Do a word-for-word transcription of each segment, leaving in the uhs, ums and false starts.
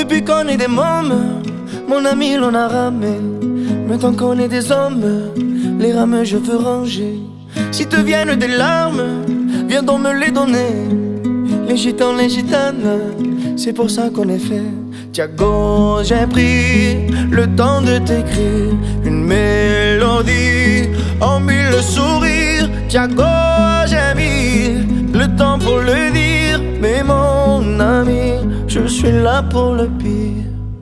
Depuis qu'on est des mômes, mon ami l'on a ramé. Maintenant qu'on est des hommes, les rames je veux ranger. Si te viennent des larmes, viens donc me les donner. Les gitans, les gitanes, c'est pour ça qu'on est fait. Thiago, j'ai pris le temps de t'écrire une mélodie en mille sourires. Thiago, j'ai mis le temps pour le dire. Mais mon ami, je suis là pour le pire.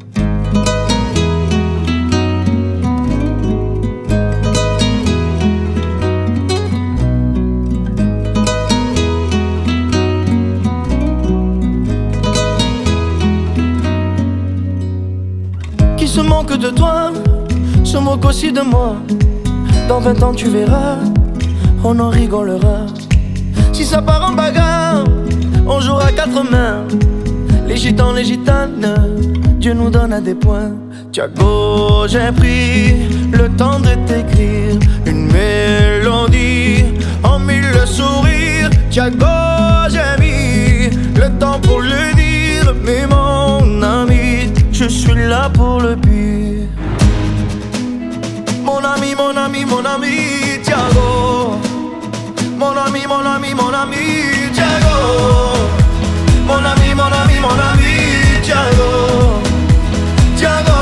Qui se moque de toi, se moque aussi de moi. Dans vingt ans tu verras, on en rigolera. Si ça part en bagarre, on jouera à quatre mains. Les gitans, les gitanes, Dieu nous donne à des points. Thiago, j'ai pris le temps de t'écrire une mélodie en mille sourires. Thiago, j'ai mis le temps pour le dire. Mais mon ami, je suis là pour le pire. Mon ami, mon ami, mon ami, Thiago. Mon ami, mon ami, mon ami, Thiago. Mon ami, mon ami, mon ami, Thiago. Thiago.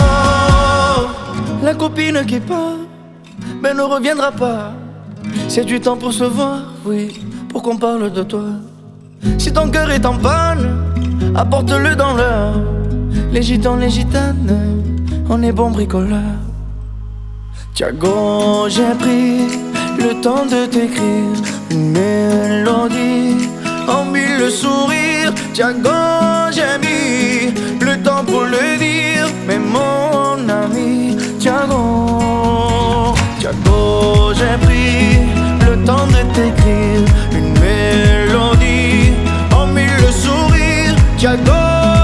La copine qui part, ben ne reviendra pas. C'est du temps pour se voir, oui, pour qu'on parle de toi. Si ton cœur est en panne, apporte-le dans l'heure. Les gitans, les gitanes, on est bons bricoleurs. Thiago, j'ai pris le temps de t'écrire une mélodie en mille sourires. Thiago, j'ai mis le temps pour le dire. Mais mon ami, Thiago, Thiago, j'ai pris le temps de t'écrire une mélodie en mille sourires. Thiago.